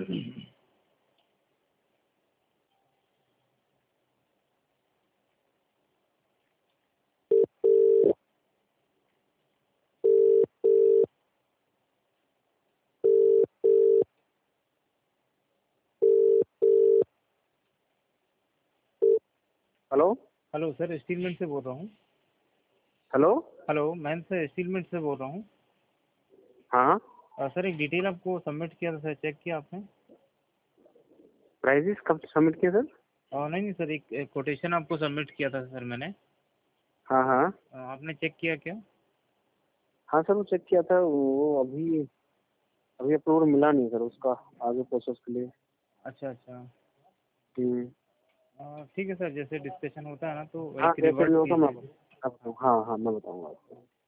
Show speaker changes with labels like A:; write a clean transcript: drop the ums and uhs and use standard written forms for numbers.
A: Hello.
B: Hello sir, steel mill से बोल रहा हूँ।
A: हेलो।
B: हेलो, मैं सर स्टील मिल से बोल रहा हूँ।
A: हाँ।
B: सर एक डिटेल आपको सबमिट किया था सर, चेक किया आपने?
A: प्राइजेस कब सबमिट किए सर?
B: नहीं नहीं सर, एक कोटेशन आपको सबमिट किया था सर मैंने।
A: हाँ हाँ।
B: आपने चेक किया क्या?
A: हाँ सर, वो चेक किया था। वो अभी अभी अप्रूवल मिला नहीं सर उसका, आगे प्रोसेस के लिए।
B: अच्छा अच्छा।
A: हम्म।
B: ठीक है सर, जैसे डिस्कशन होता है ना तो
A: हाँ,
B: एक
A: जैसे भी
B: रिवर्ट
A: होगा मैं
B: कीजिएगा।
A: आपको, हाँ हाँ मैं बताऊंगा आपको।